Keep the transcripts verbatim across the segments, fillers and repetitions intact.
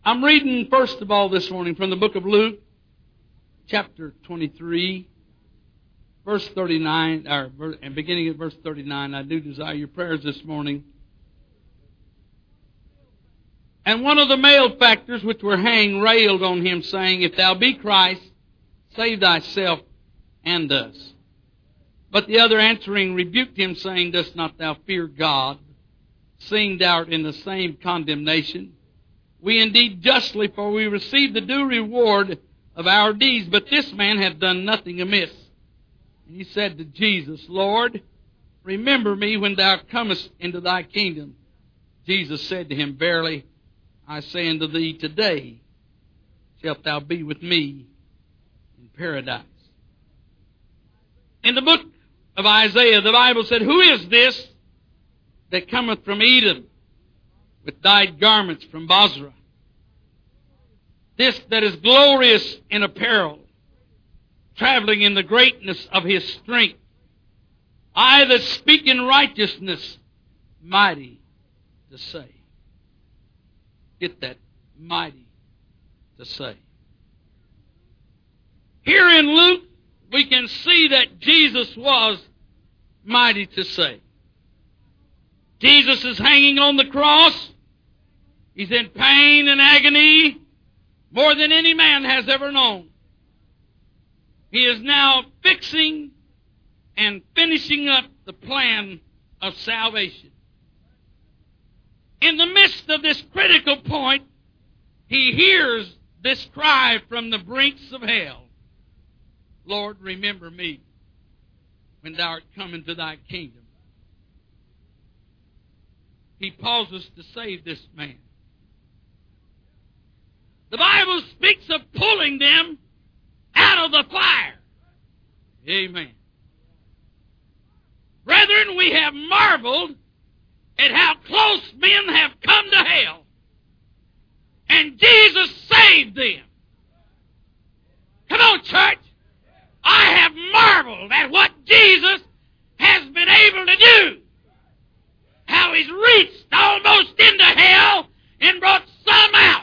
I'm reading, first of all, this morning from the book of Luke, chapter twenty-three, verse thirty-nine, or, and beginning at verse thirty-nine. I do desire your prayers this morning. And one of the malefactors which were hanged railed on him, saying, If thou be Christ, save thyself and us. But the other answering rebuked him, saying, Dost not thou fear God, seeing thou art in the same condemnation? We indeed justly, for we receive the due reward of our deeds, but this man hath done nothing amiss. And he said to Jesus, Lord, remember me when thou comest into thy kingdom. Jesus said to him, Verily, I say unto thee, today shalt thou be with me in paradise. In the book of Isaiah, the Bible said, Who is this that cometh from Edom with dyed garments from Bozrah? This that is glorious in apparel, traveling in the greatness of his strength. I that speak in righteousness, mighty to save. Get that, mighty to save. Here in Luke, we can see that Jesus was mighty to save. Jesus is hanging on the cross. He's in pain and agony more than any man has ever known. He is now fixing and finishing up the plan of salvation. In the midst of this critical point, he hears this cry from the brinks of hell. Lord, remember me when thou art come into thy kingdom. He pauses to save this man. The Bible speaks of pulling them out of the fire. Amen. Brethren, we have marveled at how close men have come to hell. And Jesus saved them. Come on, church. I have marveled at what Jesus has been able to do. How He's reached almost into hell and brought some out.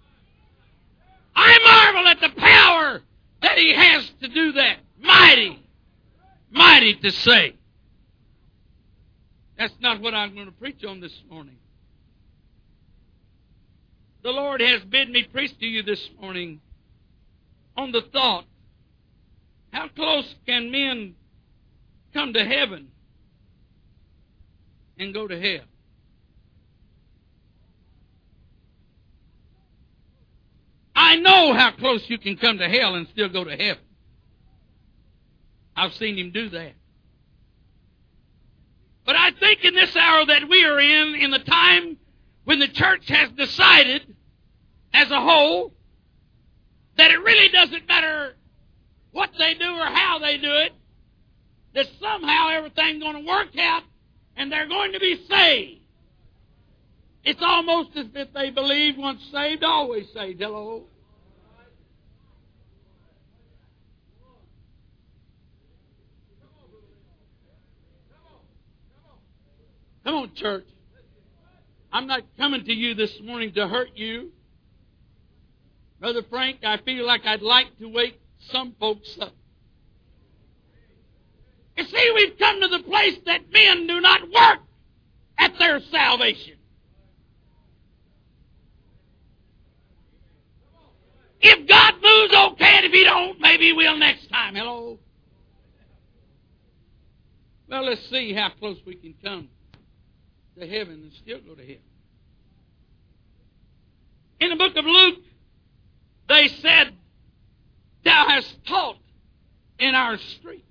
I marvel at the power that He has to do that. Mighty, mighty to save. That's not what I'm going to preach on this morning. The Lord has bid me preach to you this morning on the thought, how close can men come to heaven and go to hell? I know how close you can come to hell and still go to heaven. I've seen Him do that. But I think in this hour that we are in, in the time when the church has decided as a whole that it really doesn't matter what they do or how they do it, that somehow everything's going to work out and they're going to be saved. It's almost as if they believe once saved, always saved. Hello? Come on, church. I'm not coming to you this morning to hurt you. Brother Frank, I feel like I'd like to wake some folks up. You see, we've come to the place that men do not work at their salvation. If God moves, okay, and if He don't, maybe He will next time. Hello? Well, let's see how close we can come to heaven and still go to heaven. In the book of Luke, they said, Thou hast taught in our streets.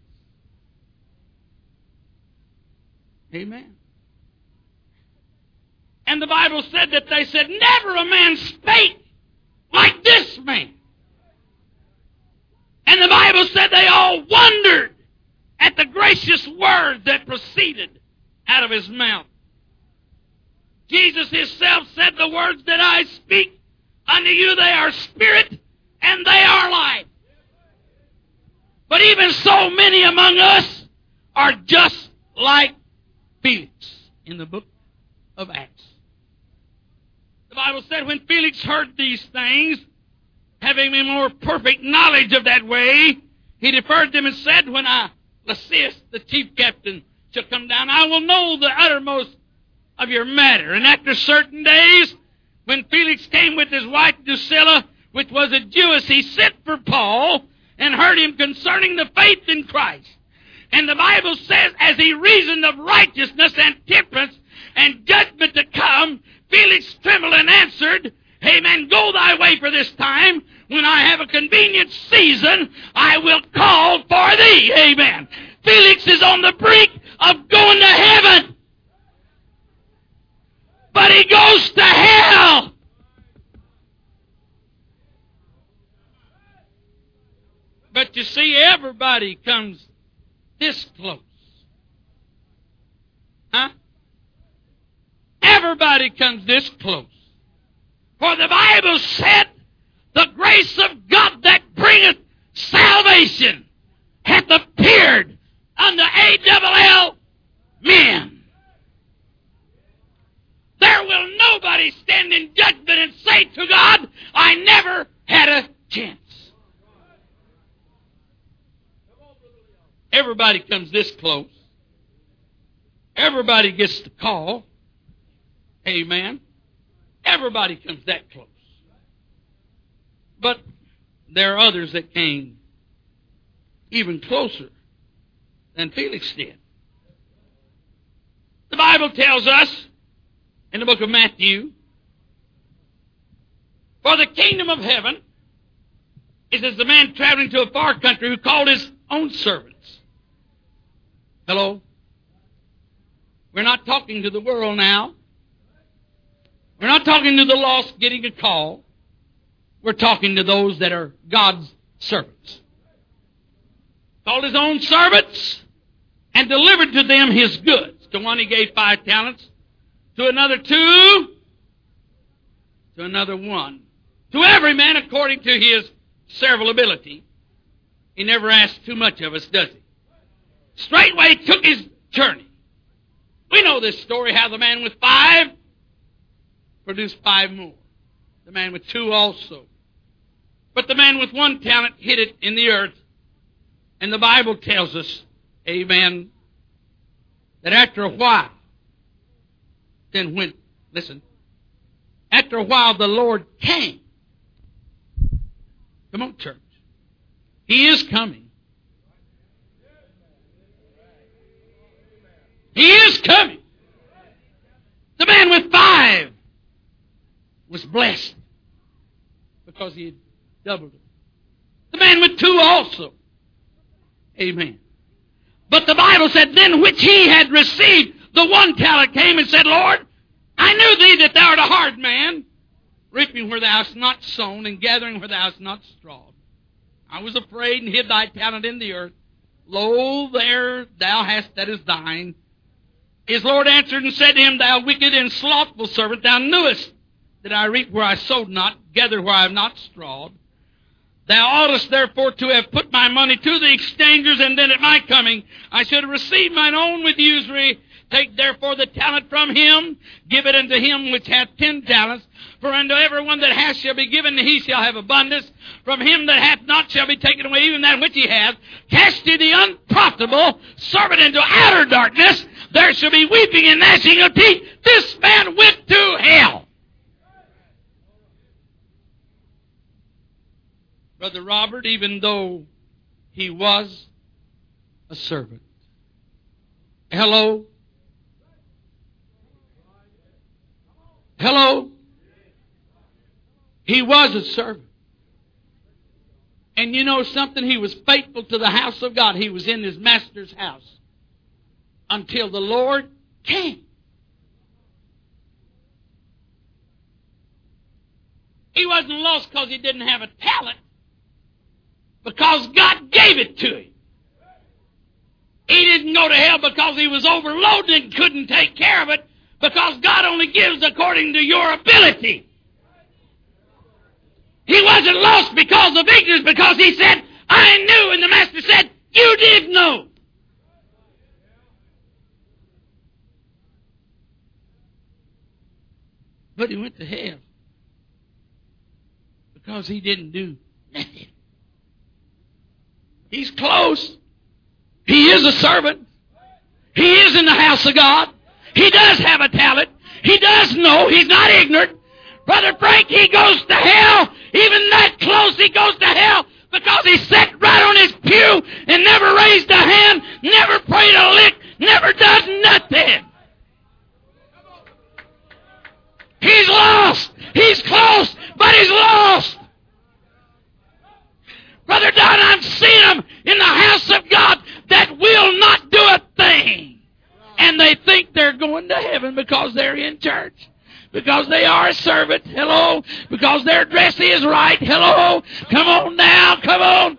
Amen. And the Bible said that they said, Never a man spake like this man. And the Bible said they all wondered at the gracious word that proceeded out of His mouth. Jesus Himself said, The words that I speak unto you, they are spirit and they are life. But even so many among us are just like Felix in the book of Acts. The Bible said when Felix heard these things, having a more perfect knowledge of that way, he deferred them and said, when I, Lysias, the chief captain, shall come down, I will know the uttermost of your matter. And after certain days, when Felix came with his wife Drusilla, which was a Jewess, he sent for Paul and heard him concerning the faith in Christ. And the Bible says, as he reasoned of righteousness and temperance and judgment to come, Felix trembled and answered, Amen, go thy way for this time. When I have a convenient season, I will call for thee. Amen. Felix is on the brink of going to heaven. But he goes to hell. But you see, everybody comes this close. Huh? Everybody comes this close. For the Bible said, the grace of God that bringeth salvation hath appeared unto A L L men. There will nobody stand in judgment and say to God, I never had a chance. Everybody comes this close. Everybody gets the call. Amen. Everybody comes that close. But there are others that came even closer than Felix did. The Bible tells us in the book of Matthew, for the kingdom of heaven is as the man traveling to a far country who called his own servants. Hello? We're not talking to the world now. We're not talking to the lost getting a call. We're talking to those that are God's servants. Called his own servants and delivered to them his goods. To one he gave five talents, to another two, to another one. To every man according to his several ability. He never asks too much of us, does he? Straightway took his journey. We know this story, how the man with five produced five more. The man with two also. But the man with one talent hid it in the earth. And the Bible tells us, amen, that after a while, then when, listen, after a while the Lord came. Come on, church. He is coming. He is coming. The man with five was blessed because he had doubled it. The man with two also. Amen. But the Bible said, then which he had received, the one talent came and said, Lord, I knew thee that thou art a hard man, reaping where thou hast not sown, and gathering where thou hast not strawed. I was afraid and hid thy talent in the earth. Lo, there thou hast that is thine. His Lord answered and said to him, Thou wicked and slothful servant, thou knewest that I reap where I sowed not, gather where I have not strawed. Thou oughtest therefore to have put my money to the exchangers, and then at my coming I should have received mine own with usury. Take therefore the talent from him, give it unto him which hath ten talents. For unto every one that hath shall be given, and he shall have abundance. From him that hath not shall be taken away even that which he hath. Cast ye the unprofitable servant into outer darkness. There shall be weeping and gnashing of teeth. This man went to hell. Brother Robert, even though he was a servant. Hello? Hello? He was a servant. And you know something? He was faithful to the house of God. He was in his master's house until the Lord came. He wasn't lost because he didn't have a talent, because God gave it to him. He didn't go to hell because he was overloaded and couldn't take care of it, because God only gives according to your ability. He wasn't lost because of ignorance, because he said, I knew, and the master said, you did know. But he went to hell because he didn't do nothing. He's close. He is a servant. He is in the house of God. He does have a talent. He does know. He's not ignorant. Brother Frank, he goes to hell. Even that close, he goes to hell because he sat right on his pew and never raised a hand, never prayed a lick, never does nothing. He's lost. He's close, but he's lost. Brother Don, I've seen them in the house of God that will not do a thing. And they think they're going to heaven because they're in church. Because they are a servant. Hello. Because their dress is right. Hello. Come on now. Come on.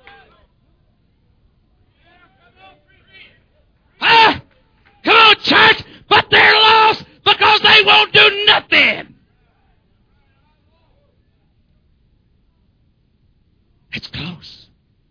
Huh? Come on, church. But they're lost because they won't do nothing. It's close.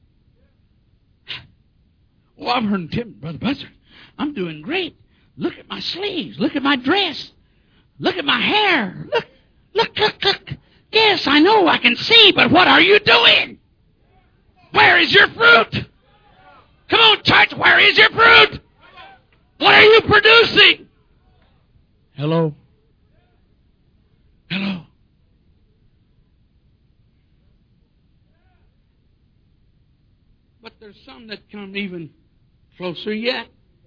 Oh, I've heard Tim, Brother Buzzard, I'm doing great. Look at my sleeves. Look at my dress. Look at my hair. Look, look, look, look. Yes, I know I can see, but what are you doing? Where is your fruit? Come on, church, where is your fruit? What are you producing? Hello? Hello? But there's some that come even closer yet.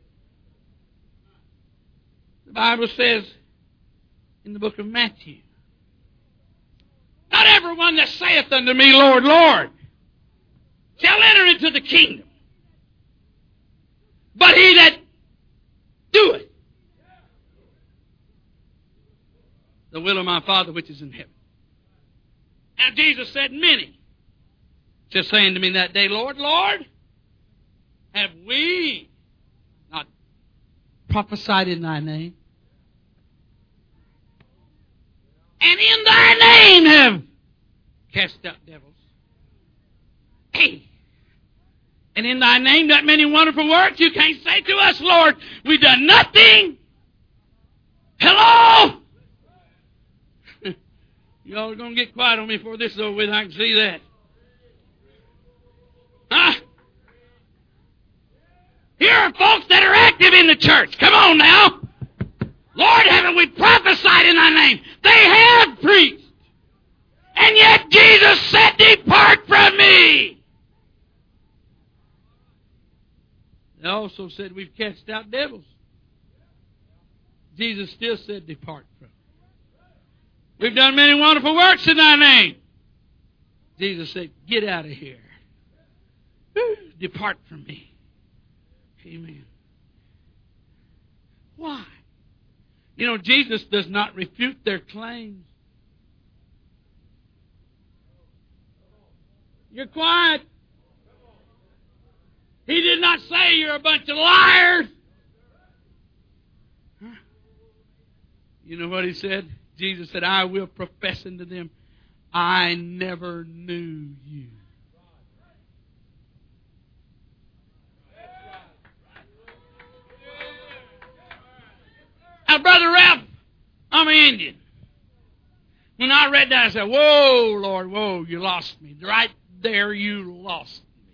The Bible says in the book of Matthew, not everyone that saith unto me, Lord, Lord, shall enter into the kingdom, but he that doeth the will of my Father which is in heaven. And Jesus said, many shall say unto me that day, Lord, Lord, have we not prophesied in thy name? And in thy name have cast out devils. Hey. And in thy name that many wonderful works. You can't say to us, Lord, we've done nothing. Hello? Y'all are going to get quiet on me before this is over with. I can see that. Huh? Here are folks that are active in the church. Come on now. Lord, haven't we prophesied in thy name? They have preached. And yet Jesus said, depart from me. They also said we've cast out devils. Jesus still said, depart from me. We've done many wonderful works in thy name. Jesus said, get out of here. Depart from me. Amen. Why? You know, Jesus does not refute their claims. You're quiet. He did not say you're a bunch of liars. Huh? You know what he said? Jesus said, I will profess unto them, I never knew you. Now, Brother Ralph, I'm an Indian. When I read that, I said, whoa, Lord, whoa, you lost me. Right there, you lost me.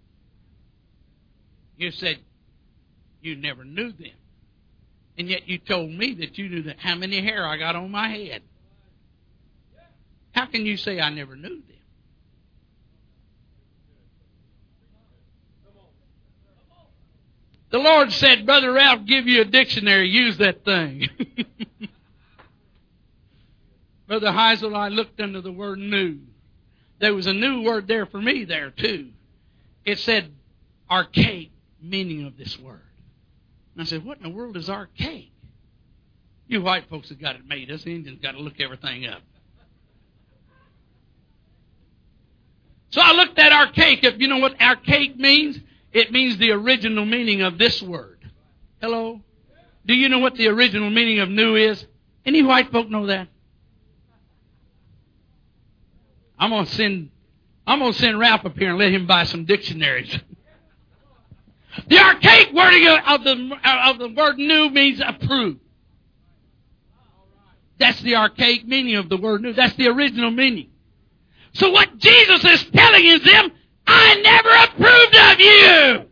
You said you never knew them. And yet you told me that you knew that how many hair I got on my head. How can you say I never knew them? The Lord said, Brother Ralph, give you a dictionary. Use that thing. Brother Heisel, I looked under the word new. There was a new word there for me there, too. It said archaic meaning of this word. And I said, what in the world is archaic? You white folks have got it made. Us Indians got to look everything up. So I looked at archaic. If you know what archaic means? It means the original meaning of this word. Hello? Do you know what the original meaning of new is? Any white folk know that? I'm gonna send I'm gonna send Ralph up here and let him buy some dictionaries. The archaic wording of the of the word new means approved. That's the archaic meaning of the word new. That's the original meaning. So what Jesus is telling is them, I never approved of you.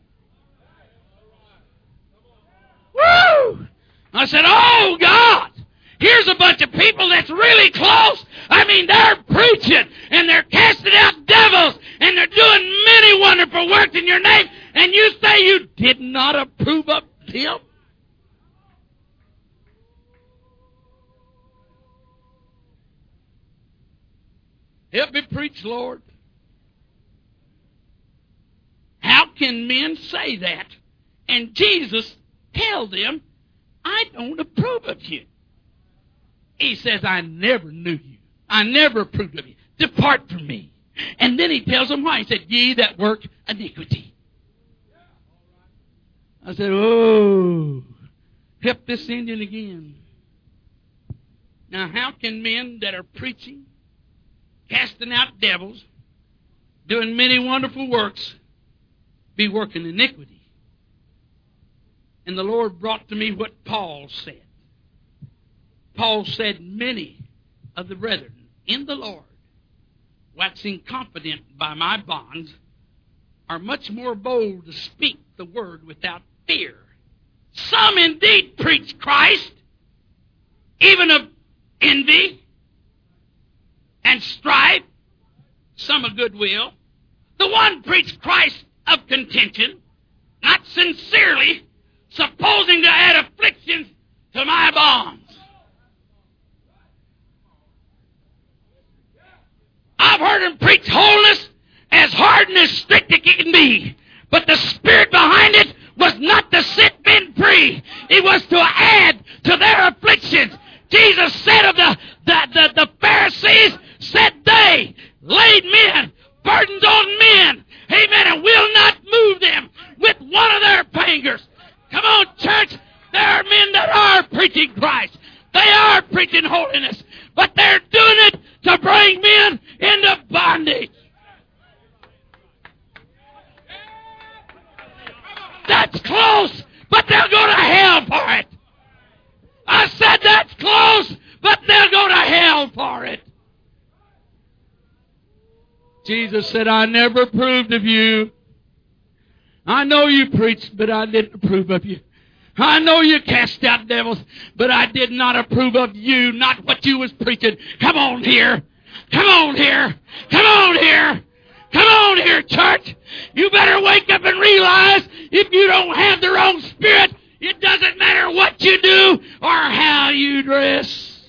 Woo! I said, oh God, here's a bunch of people that's really close. I mean, they're preaching and they're casting out devils and they're doing many wonderful works in your name, and you say you did not approve of them? Help me preach, Lord. How can men say that? And Jesus tell them, I don't approve of you. He says, I never knew you. I never approved of you. Depart from me. And then he tells them why. He said, ye that work iniquity. I said, oh, help this Indian again. Now, how can men that are preaching, casting out devils, doing many wonderful works, be working iniquity? And the Lord brought to me what Paul said. Paul said, many of the brethren in the Lord, waxing confident by my bonds, are much more bold to speak the word without fear. Some indeed preach Christ, even of envy and strife, some of goodwill. The one preached Christ of contention, not sincerely, supposing to add afflictions to my bonds. I've heard him preach wholeness as hard and as strict as it can be. But the spirit behind it was not to set men free. It was to add to their afflictions. Jesus said of the, the, the, the Pharisees, said they laid men, burdens on men, amen, and will not move them with one of their fingers. Come on, church. There are men that are preaching Christ. They are preaching holiness. But they're doing it to bring men into bondage. That's close, but they'll go to hell for it. I said that's close, but they'll go to hell for it. Jesus said, I never approved of you. I know you preached, but I didn't approve of you. I know you cast out devils, but I did not approve of you, not what you was preaching. Come on here. Come on here. Come on here. Come on here, church. You better wake up and realize if you don't have the wrong spirit, it doesn't matter what you do or how you dress.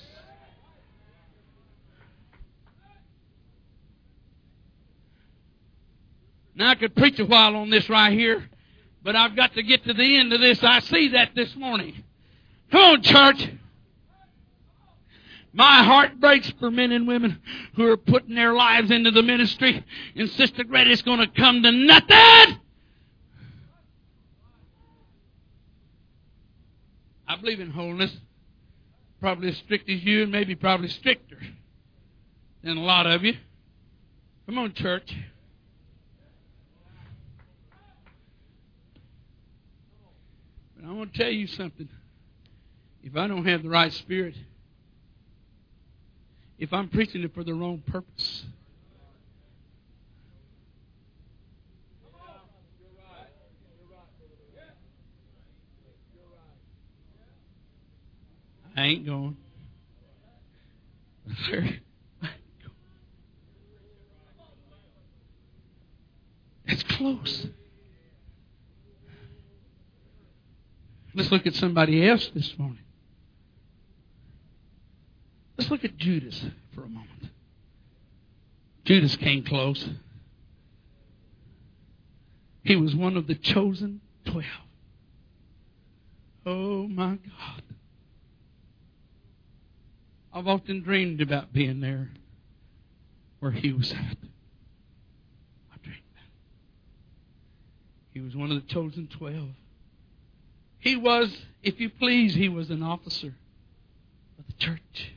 Now, I could preach a while on this right here, but I've got to get to the end of this. I see that this morning. Come on, church. My heart breaks for men and women who are putting their lives into the ministry, and Sister Grady's going to come to nothing. I believe in holiness. Probably as strict as you, and maybe probably stricter than a lot of you. Come on, church. But I want to tell you something. If I don't have the right spirit, if I'm preaching it for the wrong purpose, I ain't going. Sir, it's close. Let's look at somebody else this morning. Let's look at Judas for a moment. Judas came close. He was one of the chosen twelve. Oh my God. I've often dreamed about being there where he was at. I dreamed about it. He was one of the chosen twelve. He was, if you please, he was an officer of the church.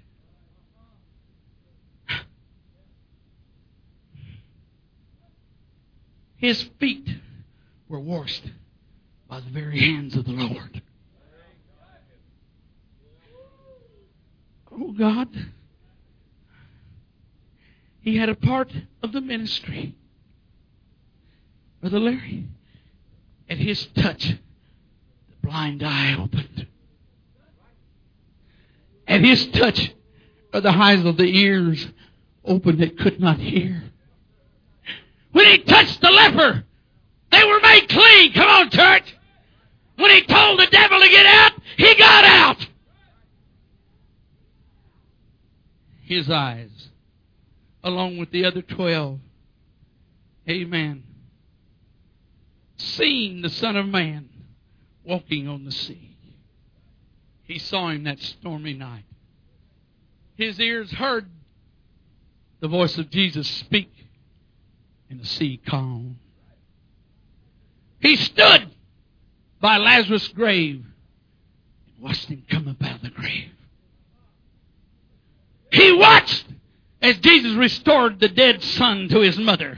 His feet were washed by the very hands of the Lord. Oh Oh, God. He had a part of the ministry. Brother Larry, at his touch, the blind eye opened. At his touch, the eyes of the ears opened that could not hear. When he touched the leper, they were made clean. Come on, church. When he told the devil to get out, he got out. His eyes, along with the other twelve, amen, seen the Son of Man walking on the sea. He saw him that stormy night. His ears heard the voice of Jesus speak, and the sea calmed. He stood by Lazarus' grave and watched him come up out of the grave. He watched as Jesus restored the dead son to his mother.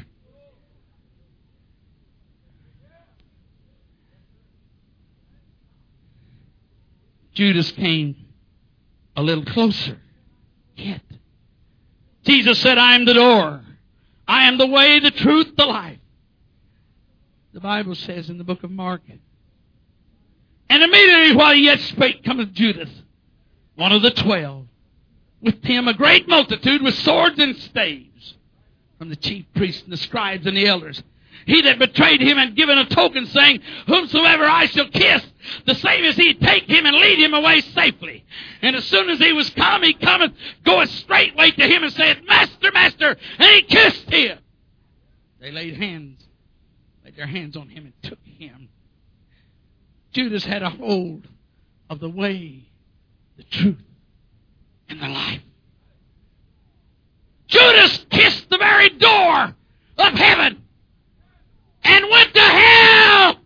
Judas came a little closer yet. Jesus said, I am the door. I am the way, the truth, the life. The Bible says in the book of Mark, and immediately while he yet spake cometh Judas, one of the twelve, with him a great multitude with swords and staves, from the chief priests and the scribes and the elders. He that betrayed him had given a token, saying, whomsoever I shall kiss, the same as he take him and lead him away safely. And as soon as he was come, he cometh, goeth straightway to him and saith, Master, Master, and he kissed him. They laid hands, laid their hands on him and took him. Judas had a hold of the way, the truth, and the life. Judas kissed the very door of heaven and went to hell.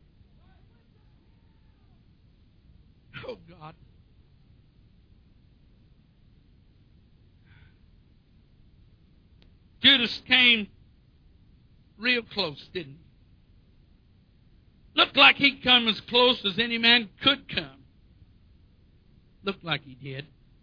Oh, God. Judas came real close, didn't he? Looked like he'd come as close as any man could come. Looked like he did.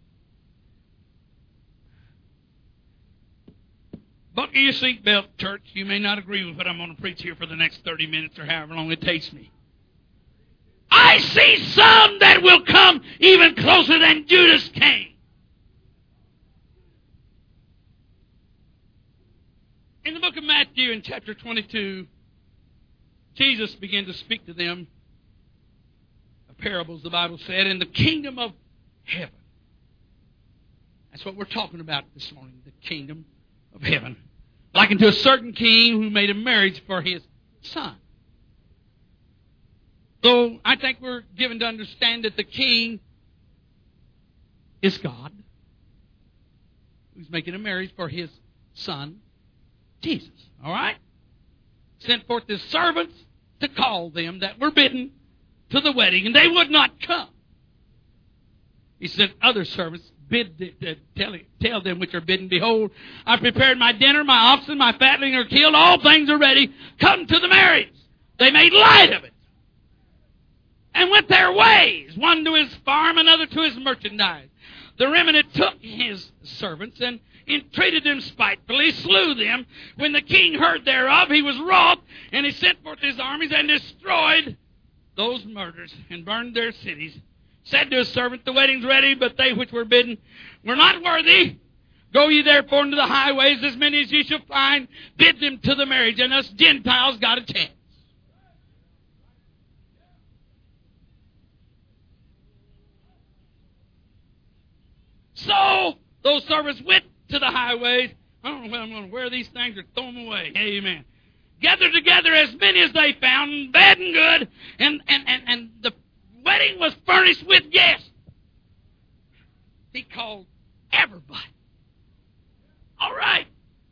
Buckle your seatbelt, church. You may not agree with what I'm going to preach here for the next thirty minutes or however long it takes me. I see some that will come even closer than Judas came. In the book of Matthew, in chapter twenty-two, Jesus began to speak to them of parables, the Bible said, in the kingdom of heaven. That's what we're talking about this morning, the kingdom of heaven. Like unto a certain king who made a marriage for his son. So I think we're given to understand that the king is God, who's making a marriage for his son, Jesus. All right? Sent forth his servants to call them that were bidden to the wedding, and they would not come. He sent other servants, bid to tell, tell them which are bidden, behold, I prepared my dinner, my oxen, my fatling are killed, all things are ready, come to the marriage. They made light of it and went their ways, one to his farm, another to his merchandise. The remnant took his servants and entreated them spitefully, slew them. When the king heard thereof, he was wroth, and he sent forth his armies and destroyed those murders and burned their cities. Said to his servant, the wedding's ready, but they which were bidden were not worthy. Go ye therefore into the highways, as many as ye shall find, bid them to the marriage, and us Gentiles got a chance. So those servants went to the highways. I don't know whether I'm going to wear these things or throw them away. Amen. Gathered together as many as they found, bad and good, and, and, and, and the wedding was furnished with guests. He called everybody. All right.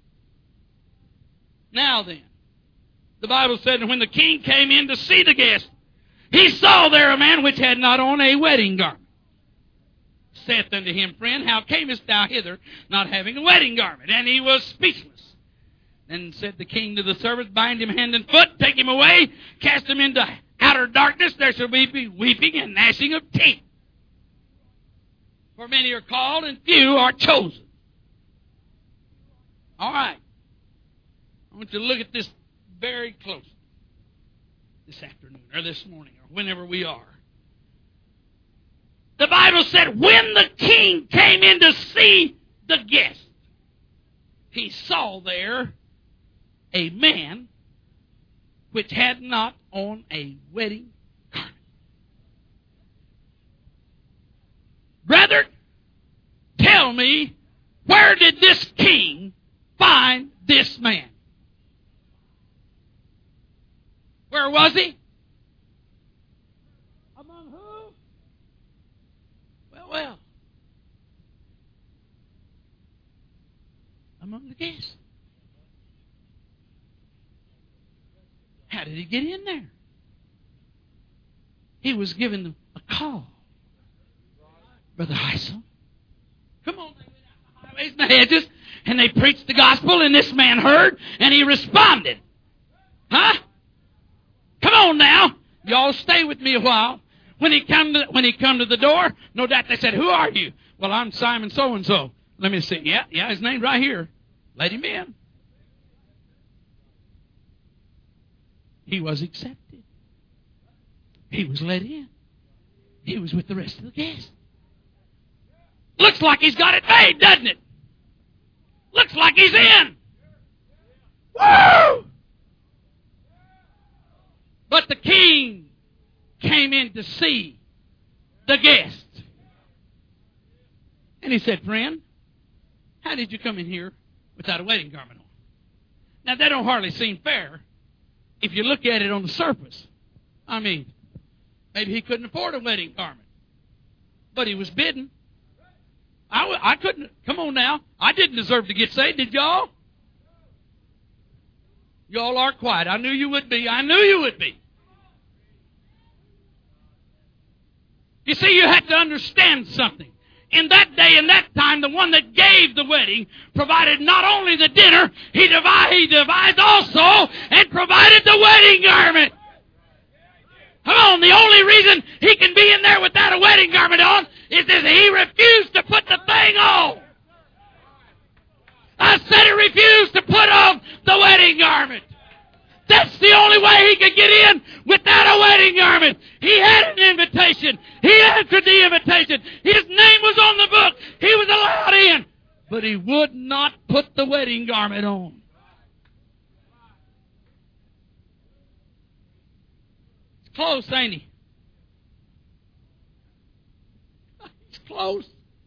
Now then, the Bible said, and when the king came in to see the guests, he saw there a man which had not on a wedding garment. Saith unto him, friend, how camest thou hither, not having a wedding garment? And he was speechless. Then said the king to the servants, bind him hand and foot, take him away, cast him into outer darkness, there shall be weeping and gnashing of teeth. For many are called and few are chosen. All right. I want you to look at this very closely this afternoon or this morning or whenever we are. The Bible said when the king came in to see the guest, he saw there a man which had not on a wedding garment. Brethren, tell me, where did this king find this man? Where was he? Among who? Well, well. Among the guests. How did he get in there? He was given a call. Brother Heisel. Come on, they went out the highways and the hedges, and they preached the gospel, and this man heard, and he responded. Huh? Come on now. Y'all stay with me a while. When he come to, when he come to the door, no doubt they said, who are you? Well, I'm Simon so-and-so. Let me see. Yeah, yeah, his name's right here. Let him in. He was accepted. He was let in. He was with the rest of the guests. Looks like he's got it made, doesn't it? Looks like he's in. Woo! But the king came in to see the guest. And he said, friend, how did you come in here without a wedding garment on? Now, that don't hardly seem fair if you look at it on the surface. I mean, maybe he couldn't afford a wedding garment. But he was bidden. I, I couldn't. Come on now. I didn't deserve to get saved, did y'all? Y'all are quiet. I knew you would be. I knew you would be. You see, you have to understand something. In that day and that time, the one that gave the wedding provided not only the dinner, he devised, he devised also and provided the wedding garment. Come on, the only reason he can be in there without a wedding garment on is that he refused to put the thing on. I said he refused to put on the wedding garment. That's the only way he could get in without a wedding garment. He had an invitation. He answered the invitation. His name was on the book. He was allowed in. But he would not put the wedding garment on. It's close, ain't he? It's close.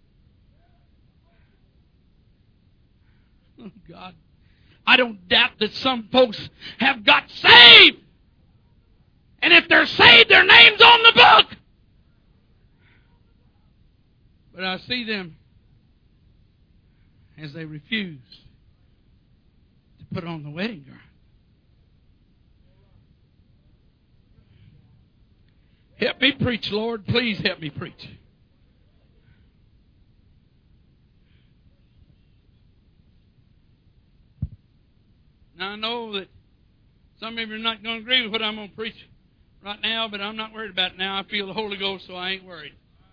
Oh, God. I don't doubt that some folks have got saved. And if they're saved, their name's on the book. But I see them as they refuse to put on the wedding garment. Help me preach, Lord. Please help me preach. Now, I know that some of you are not going to agree with what I'm going to preach right now, but I'm not worried about it now. I feel the Holy Ghost, so I ain't worried.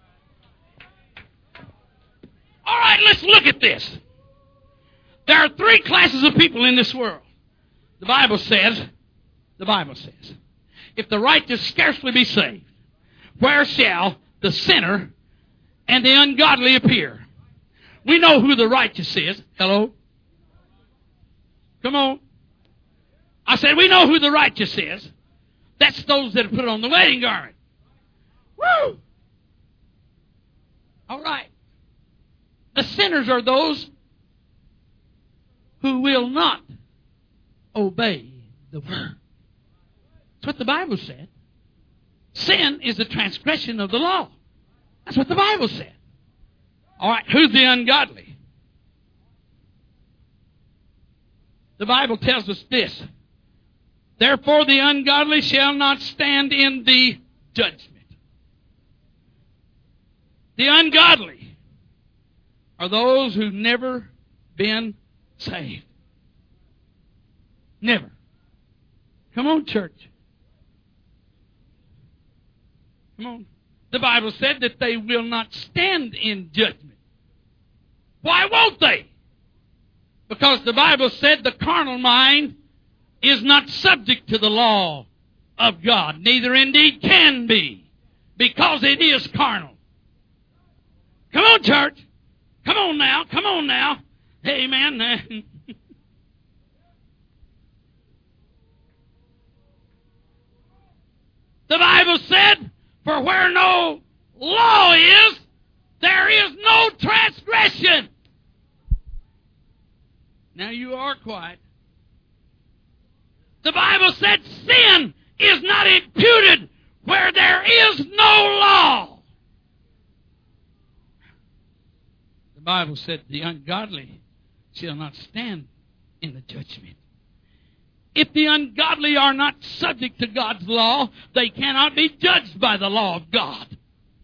All right, let's look at this. There are three classes of people in this world. The Bible says, the Bible says, if the righteous scarcely be saved, where shall the sinner and the ungodly appear? We know who the righteous is. Hello? Come on. I said, we know who the righteous is. That's those that have put on the wedding garment. Woo! All right. The sinners are those who will not obey the word. That's what the Bible said. Sin is the transgression of the law. That's what the Bible said. All right, who's the ungodly? The Bible tells us this. Therefore the ungodly shall not stand in the judgment. The ungodly are those who've never been saved. Never. Come on, church. Come on. the Bible said that they will not stand in judgment. Why won't they? Because the Bible said the carnal mind is not subject to the law of God. Neither indeed can be, because it is carnal. Come on, church. Come on now. Come on now. Amen. The Bible said, for where no law is, there is no transgression. Now you are quiet. The Bible said sin is not imputed where there is no law. The Bible said the ungodly shall not stand in the judgment. If the ungodly are not subject to God's law, they cannot be judged by the law of God.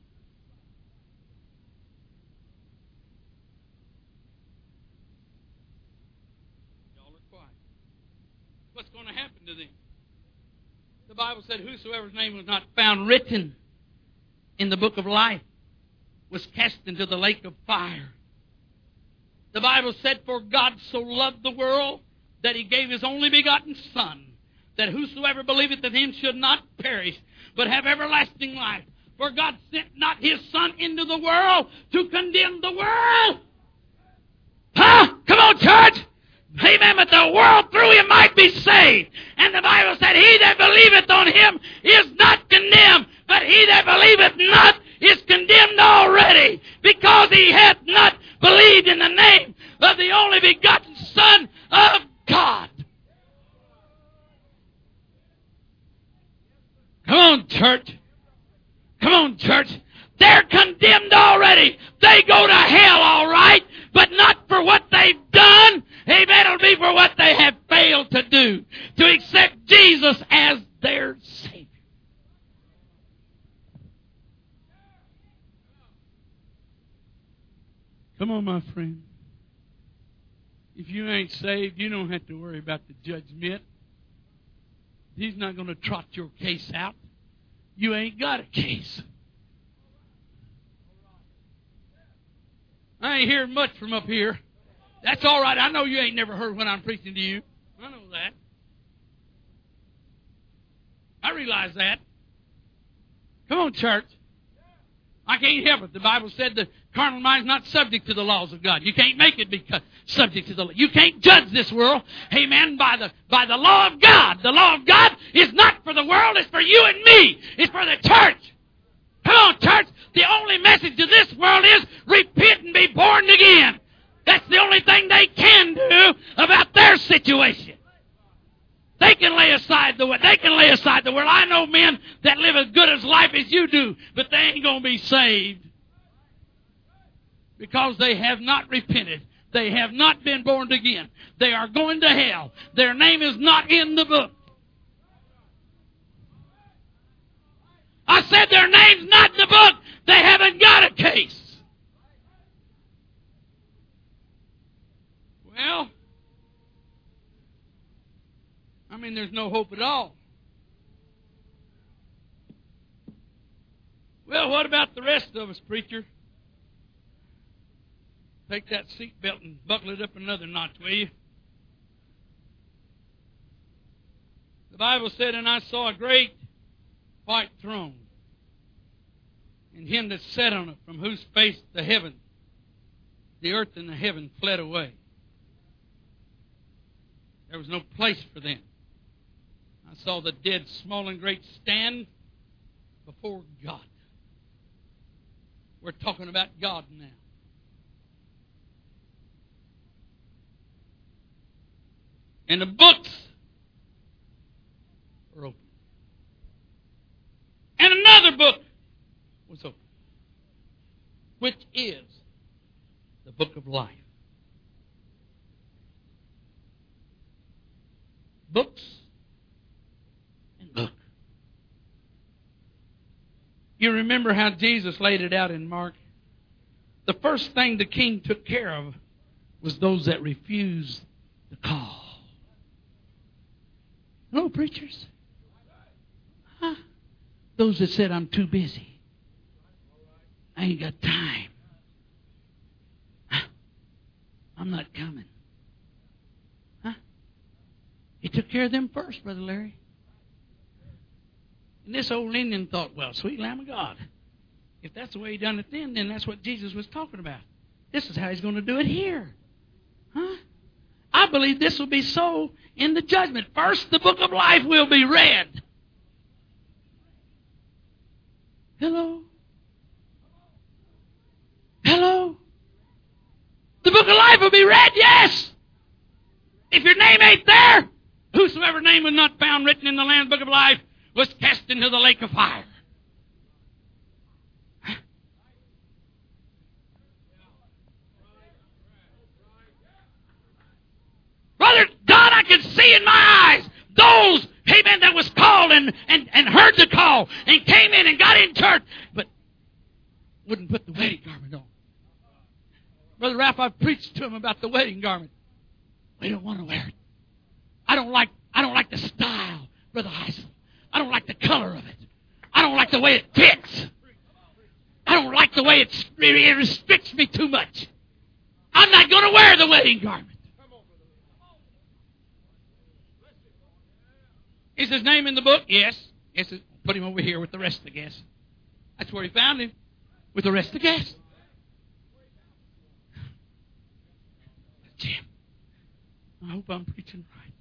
Y'all are quiet. What's going to happen to them? The Bible said, whosoever's name was not found written in the book of life was cast into the lake of fire. The Bible said, for God so loved the world that He gave His only begotten Son, that whosoever believeth in Him should not perish, but have everlasting life. For God sent not His Son into the world to condemn the world. Huh? Come on, church! Amen, but the world through Him might be saved. And the Bible said, he that believeth on Him is not condemned, but he that believeth not is condemned already, because he hath not believed in the name of the only begotten Son of God. Come on, church. Come on, church. They're condemned already. They go to hell, all right, but not for what they've done. Amen. It'll be for what they have failed to do, to accept Jesus as their Savior. Come on, my friend. If you ain't saved, you don't have to worry about the judgment. He's not going to trot your case out. You ain't got a case. I ain't hearing much from up here. That's all right. I know you ain't never heard when I'm preaching to you. I know that. I realize that. Come on, church. I can't help it. The Bible said the carnal mind is not subject to the laws of God. You can't make it be subject to the law. You can't judge this world, amen, by the by the law of God. The law of God is not for the world. It's for you and me. It's for the church. Come on, church. The only message to this world is repent and be born again. That's the only thing they can do about their situation. They can lay aside the they can lay aside the world. I know men that live as good as life as you do, but they ain't going to be saved because they have not repented. They have not been born again. They are going to hell. Their name is not in the book. I said their name's not in the book. They haven't got a case. Well, I mean, there's no hope at all. Well, what about the rest of us, preacher? Take that seatbelt and buckle it up another notch, will you? The Bible said, and I saw a great white throne, and him that sat on it, from whose face the heaven, the earth and the heaven fled away. There was no place for them. I saw the dead, small and great, stand before God. We're talking about God now. And the books were open. And another book was open, which is the book of life. Books and book. You remember how Jesus laid it out in Mark? The first thing the king took care of was those that refused the call. No, preachers. Huh? Those that said, I'm too busy. I ain't got time. I'm not coming. Huh? He took care of them first, Brother Larry. And this old Indian thought, well, sweet Lamb of God, if that's the way he done it then, then that's what Jesus was talking about. This is how he's going to do it here. Huh? I believe this will be so in the judgment. First, the book of life will be read. Hello? Hello? The book of life will be read, yes. If your name ain't there, whosoever name was not found written in the Lamb's book of life was cast into the lake of fire. Brother God, I can see in my eyes those, amen, that was called and, and, and heard the call and came in and got in church, but wouldn't put the wedding garment on. Brother Ralph, I've preached to him about the wedding garment. We don't want to wear it. I don't like I don't like the style, Brother Heisel. I don't like the color of it. I don't like the way it fits. I don't like the way it, it restricts me too much. I'm not going to wear the wedding garment. Is his name in the book? Yes. Yes. Put him over here with the rest of the guests. That's where he found him, with the rest of the guests. Jim, I hope I'm preaching right.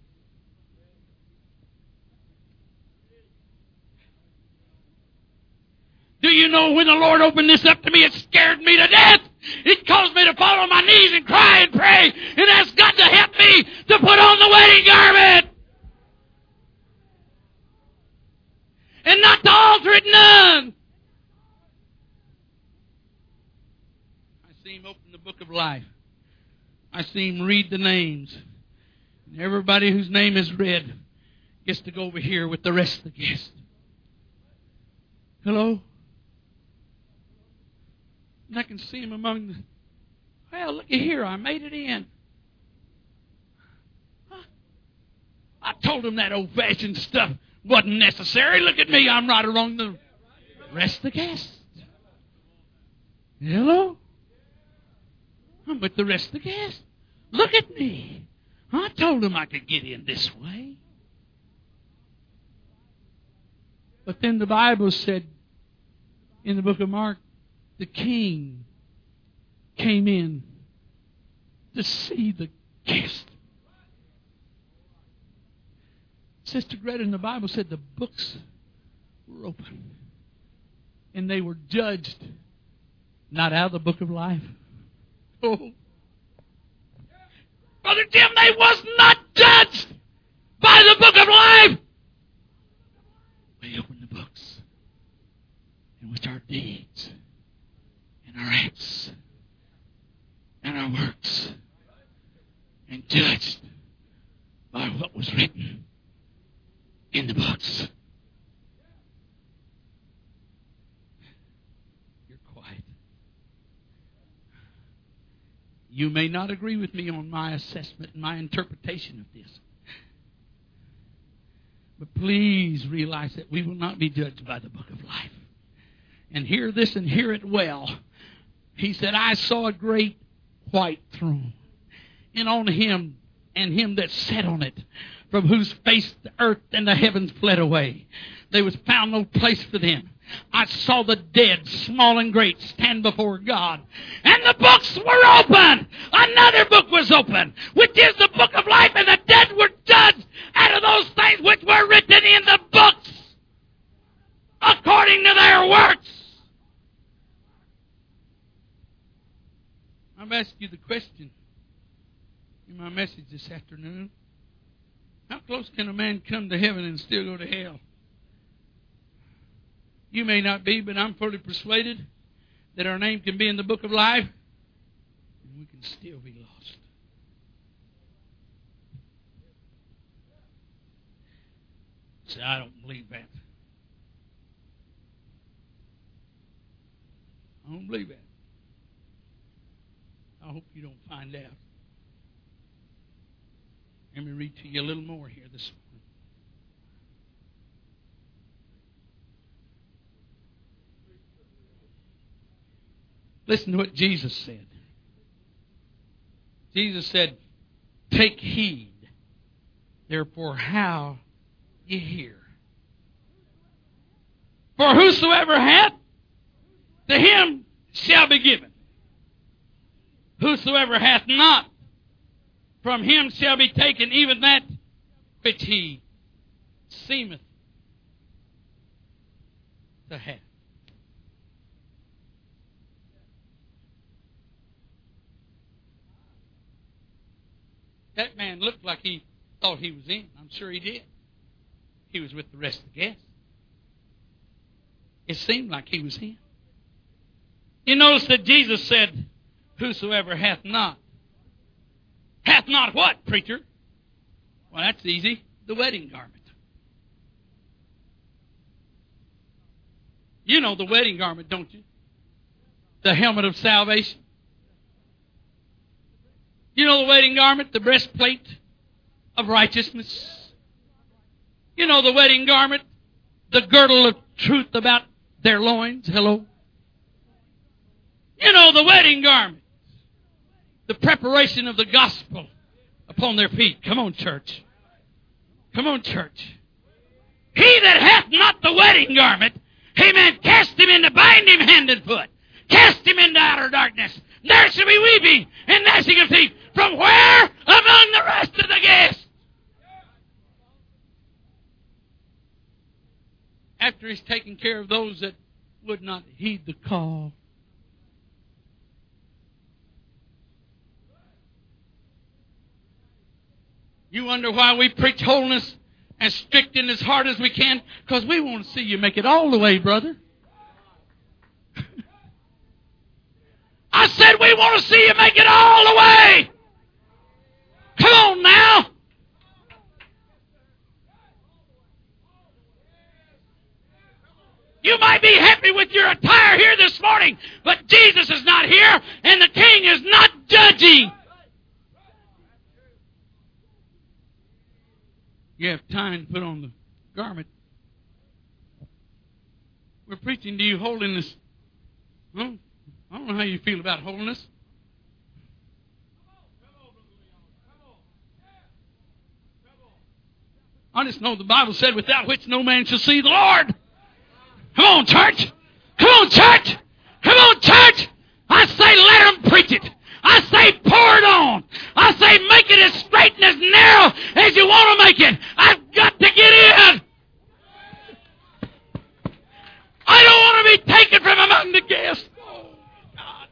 Do you know when the Lord opened this up to me, it scared me to death. It caused me to fall on my knees and cry and pray and ask God to help me to put on the wedding garment. And not to alter it none. I see him open the book of life. I see him read the names. And everybody whose name is read gets to go over here with the rest of the guests. Hello? And I can see him among the... Well, looky here, I made it in. Huh? I told him that old-fashioned stuff wasn't necessary. Look at me, I'm right along the rest of the guests. Hello? I'm with the rest of the guests. Look at me. I told them I could get in this way. But then the Bible said in the book of Mark, the king came in to see the guest. Sister Greta in the Bible said the books were open. And they were judged not out of the book of life. Oh. Brother Jim, they was not judged by the book of life. We opened the books in which our deeds and our acts and our works and judged by what was written in the books. You're quiet. You may not agree with me on my assessment and my interpretation of this. But please realize that we will not be judged by the book of life. And hear this and hear it well. He said, I saw a great white throne, and on him and him that sat on it, from whose face the earth and the heavens fled away. There was found no place for them. I saw the dead, small and great, stand before God. And the books were open. Another book was open, which is the book of life, and the dead were judged out of those things which were written in the books according to their works. I've asked you the question in my message this afternoon. How close can a man come to heaven and still go to hell? You may not be, but I'm fully persuaded that our name can be in the book of life and we can still be lost. See, I don't believe that. I don't believe that. I hope you don't find out. Let me read to you a little more here this morning. Listen to what Jesus said. Jesus said, take heed, therefore, how ye hear. For whosoever hath, to him shall be given. Whosoever hath not, from him shall be taken even that which he seemeth to have. That man looked like he thought he was in. I'm sure he did. He was with the rest of the guests. It seemed like he was in. You notice that Jesus said, whosoever hath not. Hath not what, preacher? Well, that's easy. The wedding garment. You know the wedding garment, don't you? The helmet of salvation. You know the wedding garment, the breastplate of righteousness. You know the wedding garment, the girdle of truth about their loins. Hello. You know the wedding garment, the preparation of the gospel upon their feet. Come on, church. Come on, church. He that hath not the wedding garment, amen, cast him into, bind him hand and foot. Cast him into outer darkness. There shall be weeping and gnashing of teeth. From where? Among the rest of the guests. After he's taken care of those that would not heed the call. You wonder why we preach holiness and stricten as hard as we can? Because we want to see you make it all the way, brother. I said we want to see you make it all the way. Come on now. You might be happy with your attire here this morning, but Jesus is not here, and the King is not judging. You have time to put on the garment. We're preaching to you holiness. Huh? I don't know how you feel about holiness. I just know the Bible said, without which no man shall see the Lord. Come on, church. Come on, church. Come on, church. I say let them preach it. I say pour it on. I say make it as straight and as narrow as you want to make it. I've got to get in. I don't want to be taken from among the guests. Oh, God.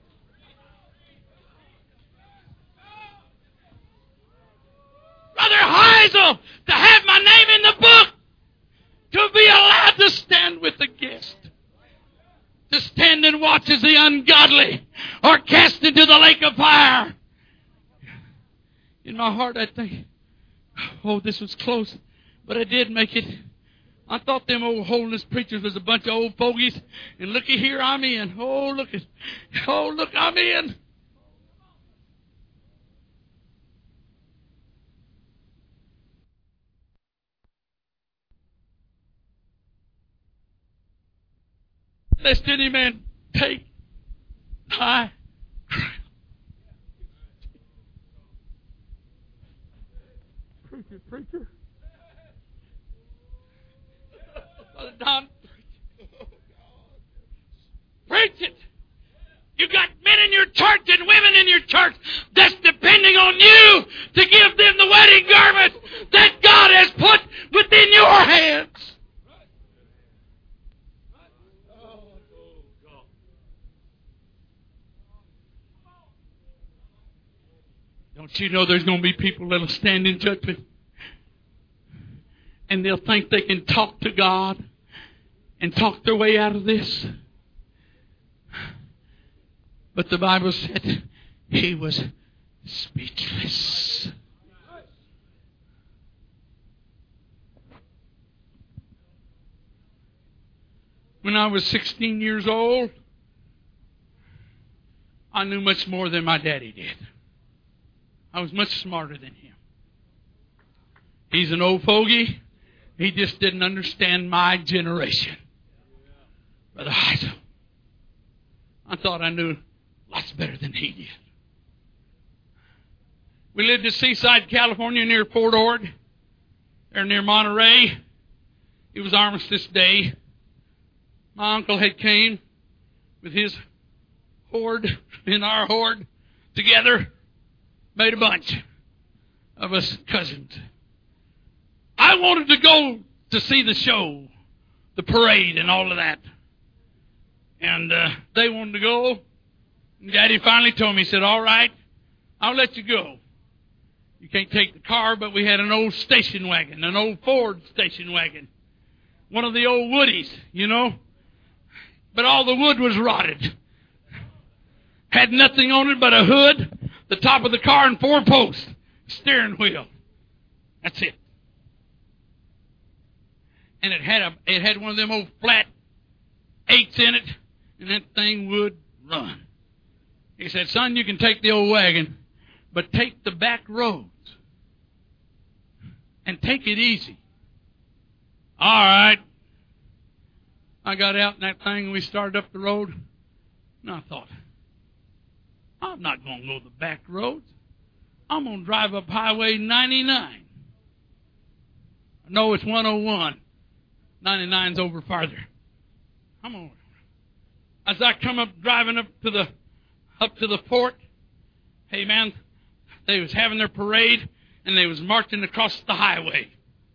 Brother Heisel, to have my name in the book, to be allowed to stand with the guest, to stand and watch as the ungodly are cast into the lake of fire. In my heart I think, oh, this was close, but I did make it. I thought them old holiness preachers was a bunch of old fogies, and looky here, I'm in. Oh, look at, oh, look, I'm in. Lest any man take thy crown. Preacher, preacher. Brother Don, preach it. You got men in your church and women in your church that's depending on you to give them the wedding garment that God has put within your hands. Don't you know there's going to be people that will stand in judgment and they'll think they can talk to God and talk their way out of this? But the Bible said he was speechless. When I was sixteen years old, I knew much more than my daddy did. I was much smarter than him. He's an old fogey. He just didn't understand my generation. Brother Heisel, I thought I knew lots better than he did. We lived in Seaside, California, near Port Ord, or near Monterey. It was Armistice Day. My uncle had came with his horde and our horde together, made a bunch of us cousins. I wanted to go to see the show, the parade and all of that. And uh, they wanted to go. And Daddy finally told me, he said, all right, I'll let you go. You can't take the car, but we had an old station wagon, an old Ford station wagon. One of the old Woodies, you know. But all the wood was rotted. Had nothing on it but a hood, the top of the car, and four posts. Steering wheel. That's it. And it had a it had one of them old flat eights in it, and that thing would run. He said, son, you can take the old wagon, but take the back roads. And take it easy. All right. I got out in that thing and we started up the road. And I thought, I'm not going to go the back roads. I'm going to drive up Highway ninety-nine. No, it's one oh one. ninety-nine's over farther. I'm over. As I come up driving up to the up to the port, hey man, they was having their parade and they was marching across the highway.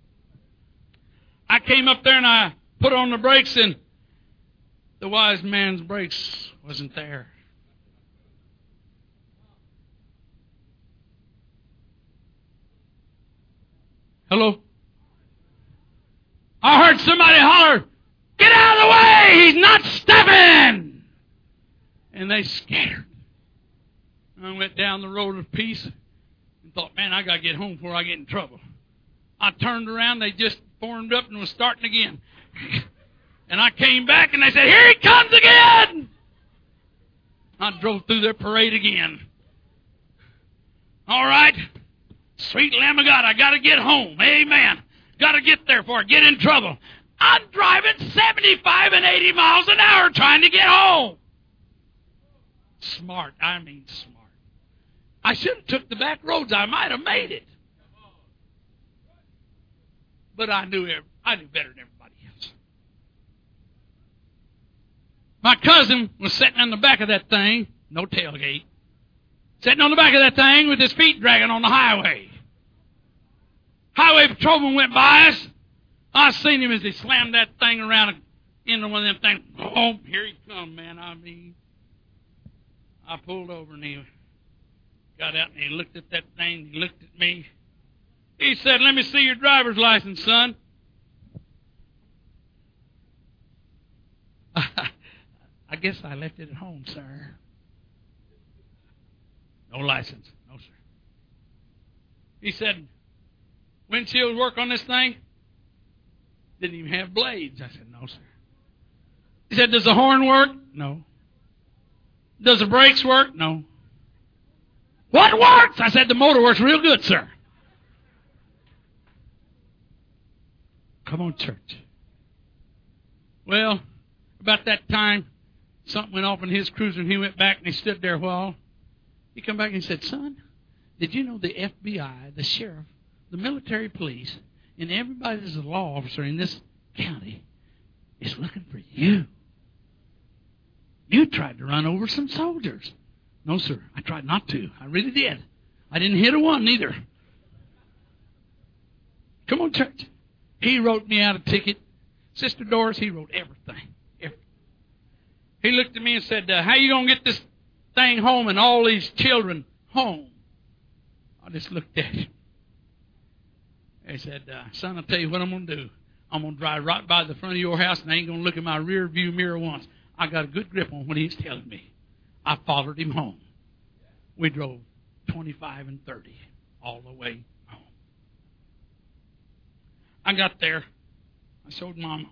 I came up there and I put on the brakes and the wise man's brakes wasn't there. Hello? I heard somebody holler, get out of the way! He's not stepping! And they scattered. I went down the road of peace and thought, man, I got to get home before I get in trouble. I turned around, they just formed up and was starting again. And I came back and they said, here he comes again! I drove through their parade again. All right. Sweet Lamb of God, I got to get home. Amen. Got to get there before I get in trouble. I'm driving seventy-five and eighty miles an hour trying to get home. Smart. I mean smart. I should have took the back roads. I might have made it. But I knew I knew better than everybody else. My cousin was sitting on the back of that thing, no tailgate, sitting on the back of that thing with his feet dragging on the highway. Highway patrolman went by us. I seen him as he slammed that thing around into one of them things. Oh, here he come, man. I mean, I pulled over and he got out and he looked at that thing. He looked at me. He said, let me see your driver's license, son. I guess I left it at home, sir. No license. No, sir. He said, windshield work on this thing? Didn't even have blades. I said, no, sir. He said, does the horn work? No. Does the brakes work? No. What works? I said, the motor works real good, sir. Come on, church. Well, about that time, something went off in his cruiser, and he went back and he stood there a while. He come back and he said, son, did you know the F B I, the sheriff, the military police, and everybody that's a law officer in this county is looking for you? You tried to run over some soldiers. No, sir, I tried not to. I really did. I didn't hit a one either. Come on, church. He wrote me out a ticket. Sister Doris, he wrote everything. everything. He looked at me and said, uh, how you going to get this thing home and all these children home? I just looked at him. He said, uh, son, I'll tell you what I'm going to do. I'm going to drive right by the front of your house and I ain't going to look in my rear view mirror once. I got a good grip on what he's telling me. I followed him home. We drove twenty-five and thirty all the way home. I got there. I showed Mama.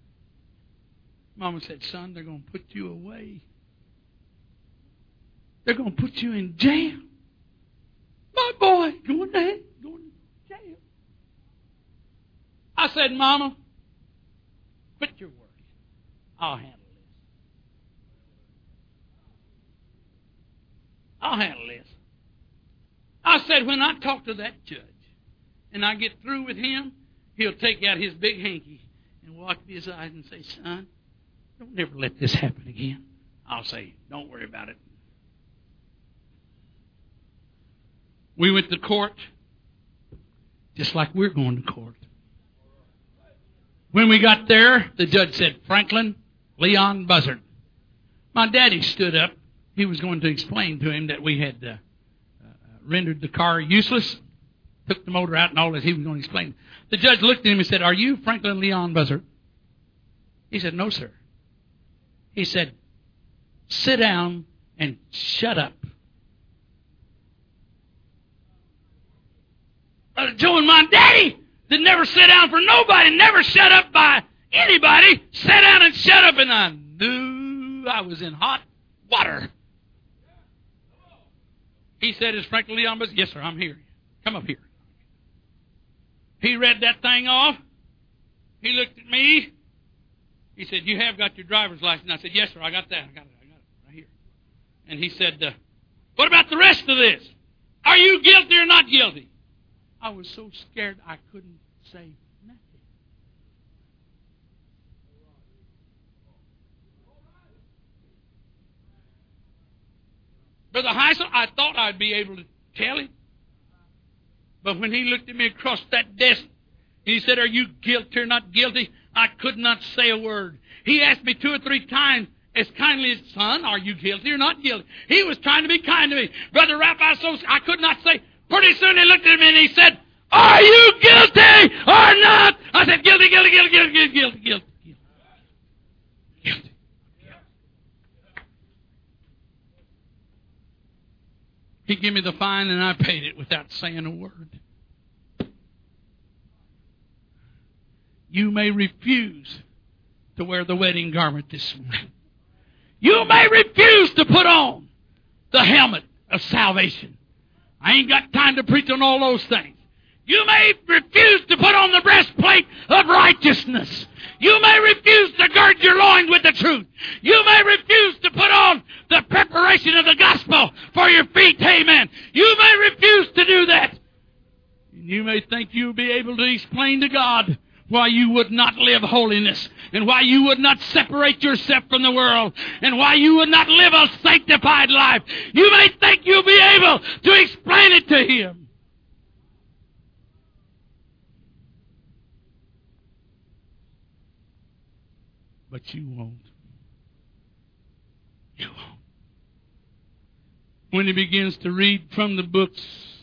Mama said, son, they're going to put you away. They're going to put you in jail. My boy, going to hell, going to jail. I said, Mama, quit your worry. I'll handle this. I'll handle this. I said, when I talk to that judge and I get through with him, he'll take out his big hanky and wipe his eyes and say, son, don't ever let this happen again. I'll say, don't worry about it. We went to court just like we're going to court. When we got there, the judge said, Franklin Leon Buzzard. My daddy stood up. He was going to explain to him that we had uh, uh, rendered the car useless, took the motor out and all that. He was going to explain. The judge looked at him and said, are you Franklin Leon Buzzard? He said, no, sir. He said, sit down and shut up. Brother Joe and my daddy that never sat down for nobody, never shut up by anybody, sat down and shut up, and I knew I was in hot water. He said, is Franklin Leon Buzzard? Yes, sir, I'm here. Come up here. He read that thing off. He looked at me. He said, you have got your driver's license. I said, yes, sir, I got that. I got it. I got it right here. And he said, uh, what about the rest of this? Are you guilty or not guilty? I was so scared I couldn't say nothing. Brother Heisel, I thought I'd be able to tell him. But when he looked at me across that desk, and he said, are you guilty or not guilty? I could not say a word. He asked me two or three times, as kindly as, son, are you guilty or not guilty? He was trying to be kind to me. Brother Ralph, I, so, I could not say. Pretty soon he looked at me and he said, are you guilty or not? I said, guilty, guilty, guilty, guilty, guilty, guilty, guilty. Guilty. He gave me the fine and I paid it without saying a word. You may refuse to wear the wedding garment this morning. You may refuse to put on the helmet of salvation. I ain't got time to preach on all those things. You may refuse to put on the breastplate of righteousness. You may refuse to gird your loins with the truth. You may refuse to put on the preparation of the gospel for your feet. Amen. You may refuse to do that. You may think you'll be able to explain to God why you would not live holiness, and why you would not separate yourself from the world, and why you would not live a sanctified life. You may think you'll be able to explain it to Him. But you won't. You won't. When he begins to read from the books,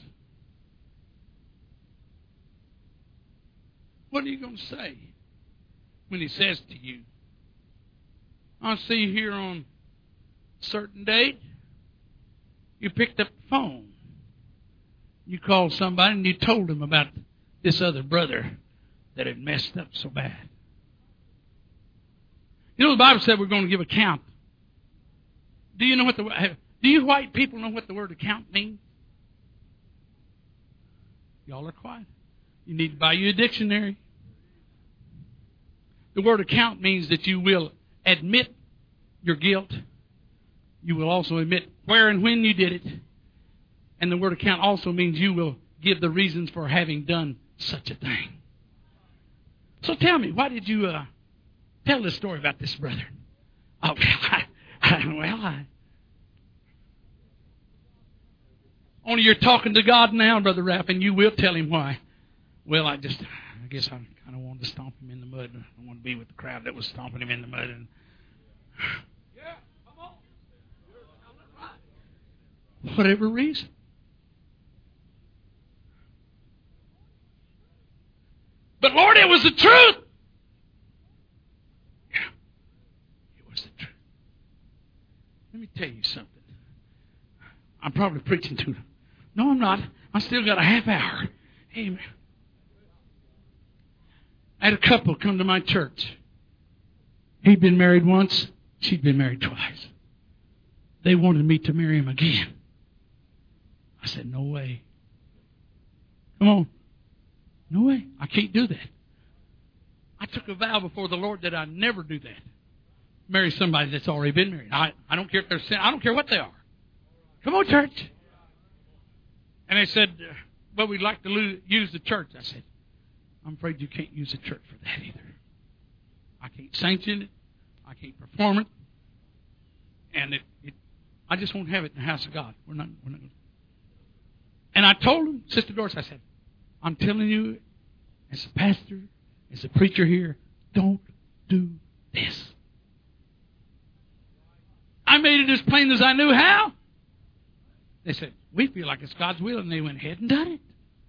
what are you going to say when he says to you, I see here on a certain date, you picked up the phone. You called somebody and you told them about this other brother that had messed up so bad. You know, the Bible said we're going to give account. Do you know what the do you white people know what the word account means? Y'all are quiet. You need to buy you a dictionary. The word account means that you will admit your guilt. You will also admit where and when you did it. And the word account also means you will give the reasons for having done such a thing. So tell me, why did you uh, tell this story about this brother? Oh, well, I, I, well, I... Only you're talking to God now, Brother Rapp, and you will tell Him why. Well, I just, I guess I kind of wanted to stomp him in the mud. I wanted to be with the crowd that was stomping him in the mud. And yeah, come on. Whatever reason. But Lord, it was the truth. Yeah, it was the truth. Let me tell you something. I'm probably preaching to them. No, I'm not. I still got a half hour. Amen. I had a couple come to my church. He'd been married once. She'd been married twice. They wanted me to marry him again. I said, no way. Come on. No way. I can't do that. I took a vow before the Lord that I'd never do that. Marry somebody that's already been married. I, I don't care if they're sin. I don't care what they are. Come on, church. And they said, well, we'd like to lo- use the church. I said, I'm afraid you can't use the church for that either. I can't sanction it. I can't perform it. And it, it, I just won't have it in the house of God. We're not, we're not going to. And I told him, Sister Doris, I said, I'm telling you, as a pastor, as a preacher here, don't do this. I made it as plain as I knew how. They said, we feel like it's God's will, and they went ahead and done it.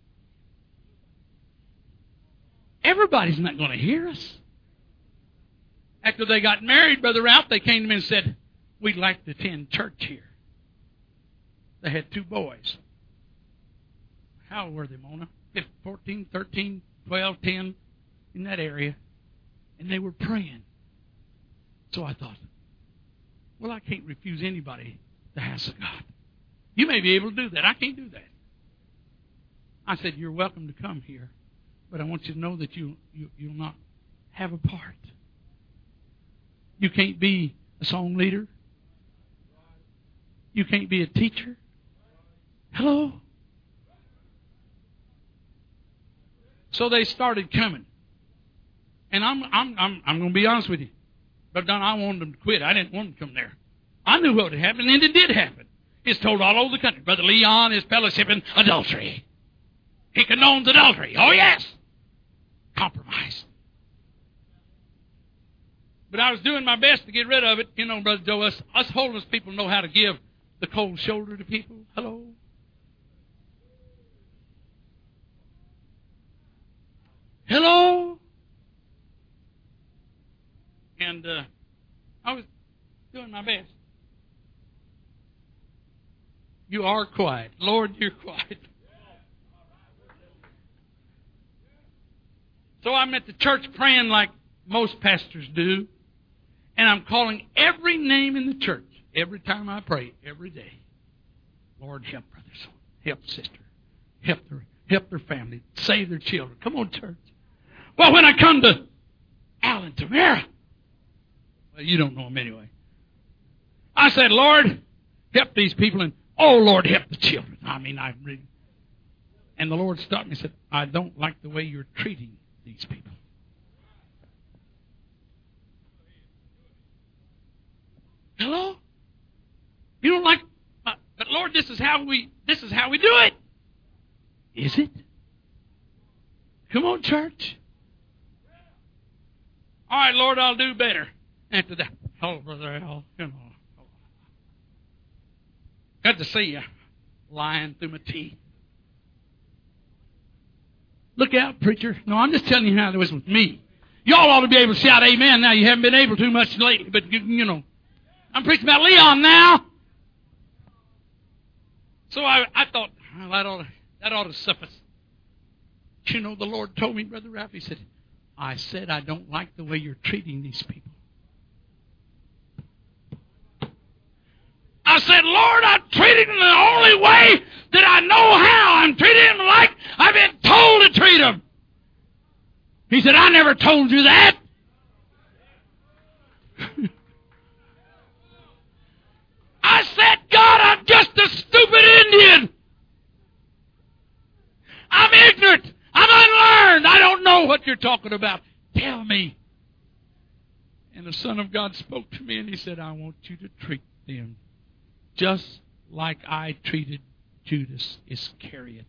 Everybody's not going to hear us. After they got married, Brother Ralph, they came to me and said, we'd like to attend church here. They had two boys. How old were they, Mona? fourteen, thirteen, twelve, ten, in that area. And they were praying. So I thought, well, I can't refuse anybody the house of God. You may be able to do that. I can't do that. I said, you're welcome to come here, but I want you to know that you, you, you'll not have a part. You can't be a song leader. You can't be a teacher. Hello? So they started coming. And I'm I'm I'm I'm going to be honest with you. But Don, I wanted them to quit. I didn't want them to come there. I knew what had happened, and it did happen. It's told all over the country. Brother Leon is fellowshipping adultery. He condones adultery. Oh, yes. Compromise. But I was doing my best to get rid of it. You know, Brother Joe, us, us holiness people know how to give the cold shoulder to people. Hello? Hello? And uh, I was doing my best. You are quiet. Lord, you're quiet. So I'm at the church praying like most pastors do. And I'm calling every name in the church every time I pray, every day. Lord, help brother so help sister. Help their, help their family. Save their children. Come on, church. Well, when I come to Alan Tamara, well, you don't know them anyway. I said, Lord, help these people, and oh, Lord, help the children. I mean, I really... And the Lord stopped me and said, I don't like the way you're treating these people. Hello? You don't like... Uh, but Lord, this is how we this is how we do it. Is it? Come on, church. All right, Lord, I'll do better. After that, oh, Brother Al, you know. Good to see you lying through my teeth. Look out, preacher. No, I'm just telling you how it was with me. Y'all ought to be able to shout amen now. You haven't been able to much lately, but you, you know. I'm preaching about Leon now. So I, I thought, well, that ought to, that ought to suffice. You know, the Lord told me, Brother Ralph, he said, I said I don't like the way you're treating these people. I said, Lord, I'm treating them the only way that I know how. I'm treating them like I've been told to treat them. He said, I never told you that. I said, God, I'm just a stupid Indian. I'm ignorant. I'm unlearned. I don't know what you're talking about. Tell me. And the Son of God spoke to me and he said, I want you to treat them just like I treated Judas Iscariot.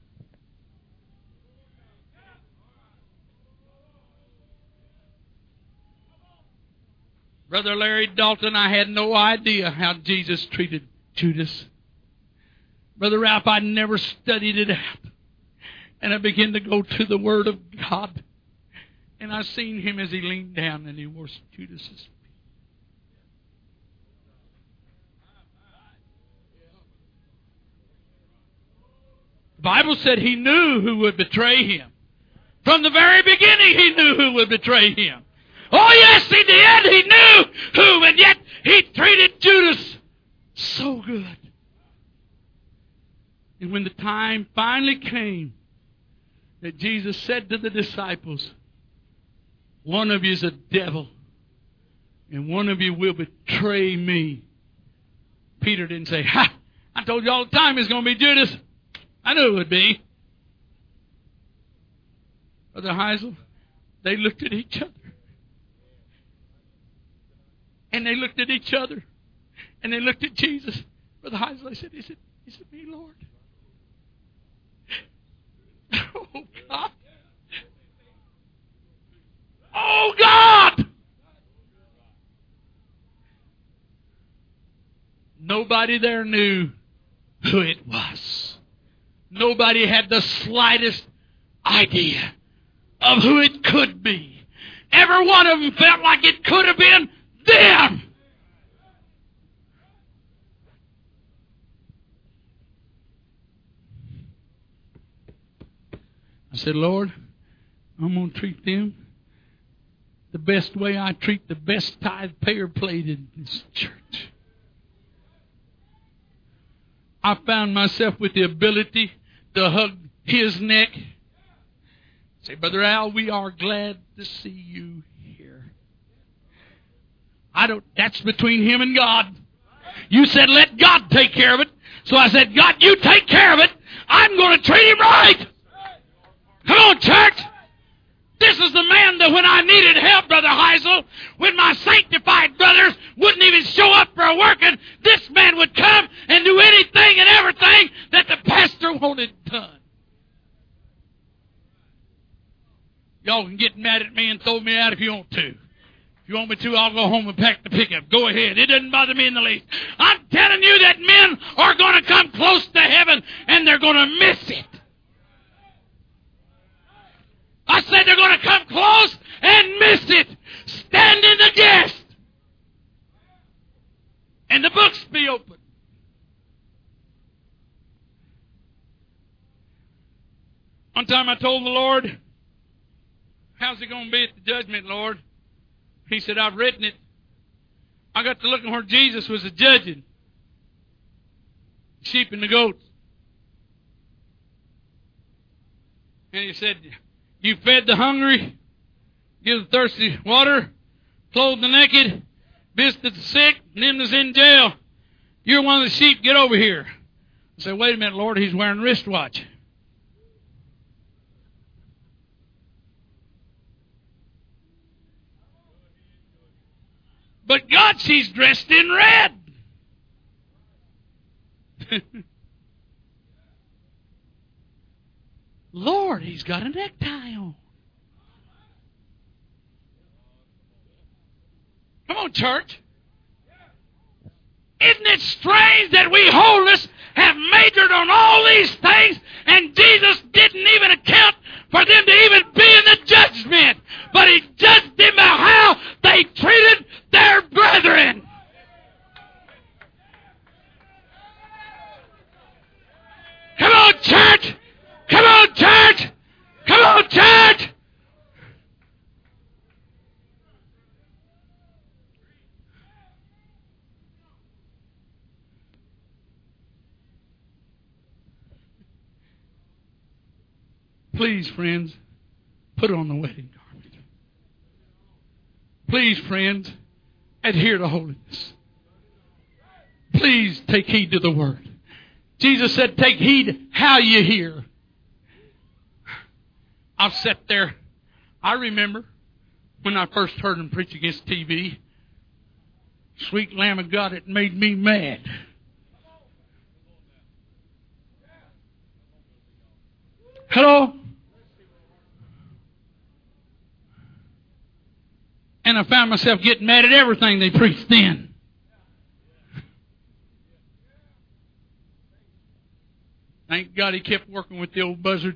Brother Larry Dalton, I had no idea how Jesus treated Judas. Brother Ralph, I never studied it out. And I began to go to the Word of God. And I seen him as he leaned down and he washed Judas's feet. The Bible said he knew who would betray him. From the very beginning, he knew who would betray him. Oh, yes, he did. He knew who, and yet he treated Judas so good. And when the time finally came that Jesus said to the disciples, one of you is a devil, and one of you will betray me. Peter didn't say, ha, I I told you all the time it's going to be Judas. I knew it would be. Brother Heisel, they looked at each other. And they looked at each other. And they looked at Jesus. Brother Heisel, they said, is it, is it me, Lord? Oh, God. Oh, God! Nobody there knew who it was. Nobody had the slightest idea of who it could be. Every one of them felt like it could have been them. I said, Lord, I'm going to treat them the best way I treat the best tithe payer plate in this church. I found myself with the ability to hug his neck. Say, Brother Al, we are glad to see you here. I don't, that's between him and God. You said, let God take care of it. So I said, God, you take care of it. I'm going to treat him right. Come on, church. This is the man that when I needed help, Brother Heisel, when my sanctified brothers wouldn't even show up for a working, this man would come and do anything and everything that the pastor wanted done. Y'all can get mad at me and throw me out if you want to. If you want me to, I'll go home and pack the pickup. Go ahead. It doesn't bother me in the least. I'm telling you that men are going to come close to heaven and they're going to miss it. I said they're going to come close and miss it. Stand in the guest. And the books be open. One time I told the Lord, how's it going to be at the judgment, Lord? He said, I've written it. I got to looking where Jesus was a judging. Sheep and the goats. And he said, you fed the hungry, give the thirsty water, clothed the naked, visited the sick, and them that's in jail. You're one of the sheep, get over here. I said, wait a minute, Lord, he's wearing a wristwatch. But God, she's dressed in red. Lord, he's got a necktie on. Come on, church. Isn't it strange that we holiness have majored on all these things and Jesus didn't even account for them to even be in the judgment, but he judged them by how they treated their brethren. Come on, church. Come on, church. Come on, church. Please, friends, put on the wedding garment. Please, friends, adhere to holiness. Please take heed to the word. Jesus said, take heed how you hear. I've sat there. I remember when I first heard him preach against T V. Sweet Lamb of God, it made me mad. Hello? And I found myself getting mad at everything they preached then. Thank God he kept working with the old buzzard.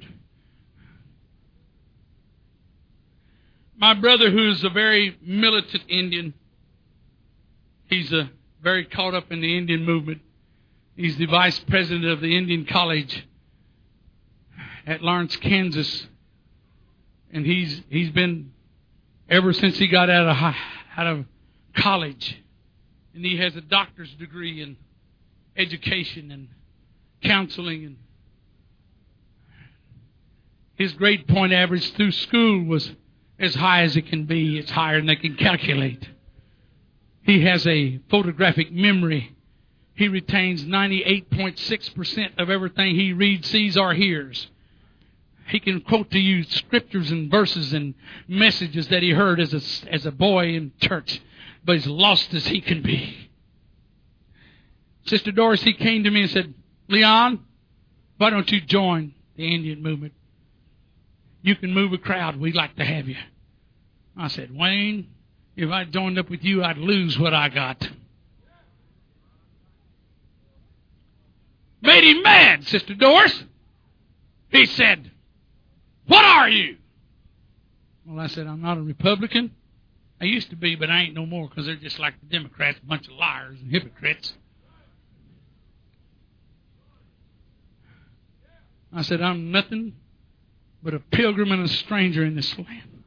My brother, who's a very militant Indian, he's a very caught up in the Indian movement. He's the vice president of the Indian College at Lawrence, Kansas. And he's he's been, ever since he got out of high, out of college, and he has a doctor's degree in education and counseling. And his grade point average through school was as high as it can be. It's higher than they can calculate. He has a photographic memory. he retains ninety-eight point six percent of everything he reads, sees, or hears. He can quote to you scriptures and verses and messages that he heard as a, as a boy in church, but as lost as he can be. Sister Doris, he came to me and said, Leon, why don't you join the Indian movement? You can move a crowd. We'd like to have you. I said, Wayne, if I joined up with you, I'd lose what I got. Made him mad, Sister Doris. He said, what are you? Well, I said, I'm not a Republican. I used to be, but I ain't no more because they're just like the Democrats, a bunch of liars and hypocrites. I said, I'm nothing but a pilgrim and a stranger in this land.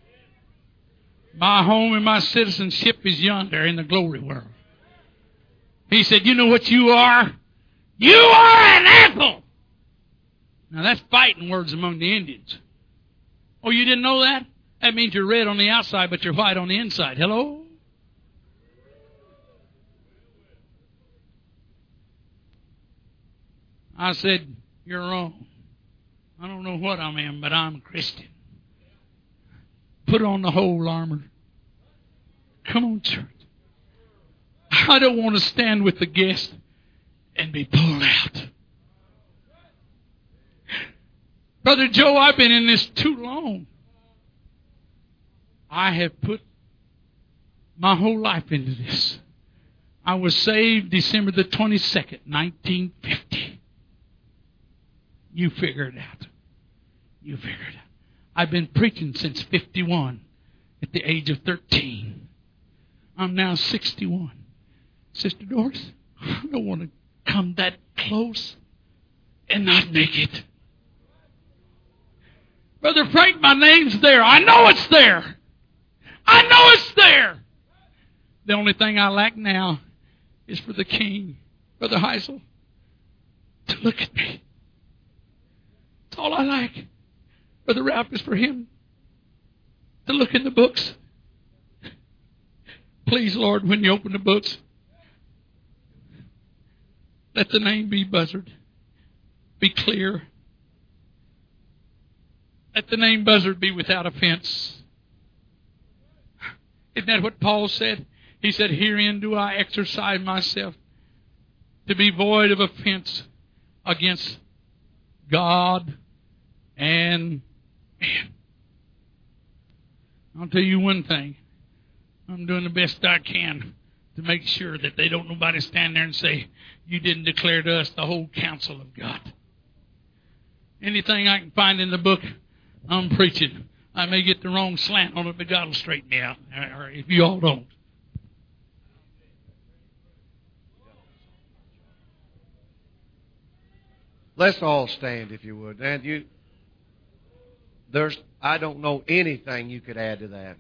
My home and my citizenship is yonder in the glory world. He said, you know what you are? You are an apple. Now that's fighting words among the Indians. Oh, you didn't know that? That means you're red on the outside, but you're white on the inside. Hello? I said, you're wrong. I don't know what I am, but I'm a Christian. Put on the whole armor. Come on, church. I don't want to stand with the guest and be pulled out. Brother Joe, I've been in this too long. I have put my whole life into this. I was saved December the twenty-second, nineteen fifty. You figure it out. You figure it out. I've been preaching since fifty-one at the age of thirteen. I'm now sixty-one. Sister Doris, I don't want to come that close and not make it. Brother Frank, my name's there. I know it's there. I know it's there. The only thing I lack now is for the king, Brother Heisel, to look at me. That's all I like. Brother Ralph, is for him to look in the books. Please, Lord, when you open the books, let the name be Buzzard. Be clear. Let the name Buzzard be without offense. Isn't that what Paul said? He said, herein do I exercise myself to be void of offense against God and man. I'll tell you one thing. I'm doing the best I can to make sure that they don't nobody stand there and say, you didn't declare to us the whole counsel of God. Anything I can find in the book, I'm preaching. I may get the wrong slant on it, but God will straighten me out, or if you all don't. Let's all stand, if you would. And you, there's, I don't know anything you could add to that.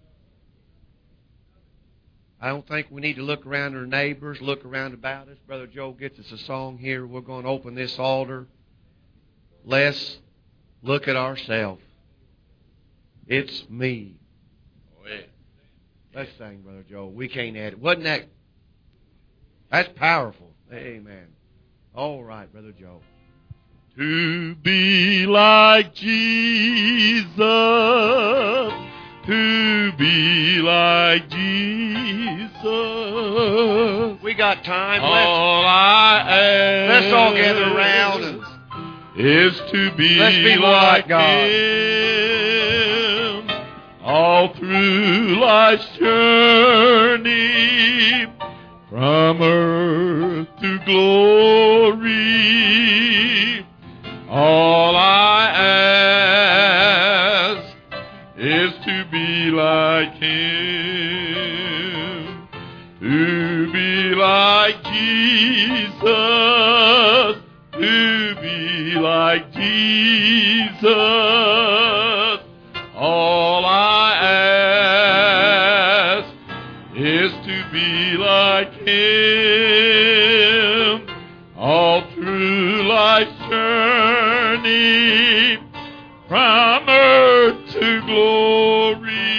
I don't think we need to look around our neighbors, look around about us. Brother Joe gets us a song here. We're going to open this altar. Let's look at ourselves. It's me. Oh, yeah. Let's sing, Brother Joe. We can't add it. Wasn't that? That's powerful. Amen. All right, Brother Joe. To be like Jesus, to be like Jesus. We got time. All I ask, let's all gather around and is to be, let's be like God. Him all through life's journey, from earth to glory. All I ask is to be like Him, to be like Jesus, to be like Jesus. All I ask is to be like Him all through life's journey, from earth to glory.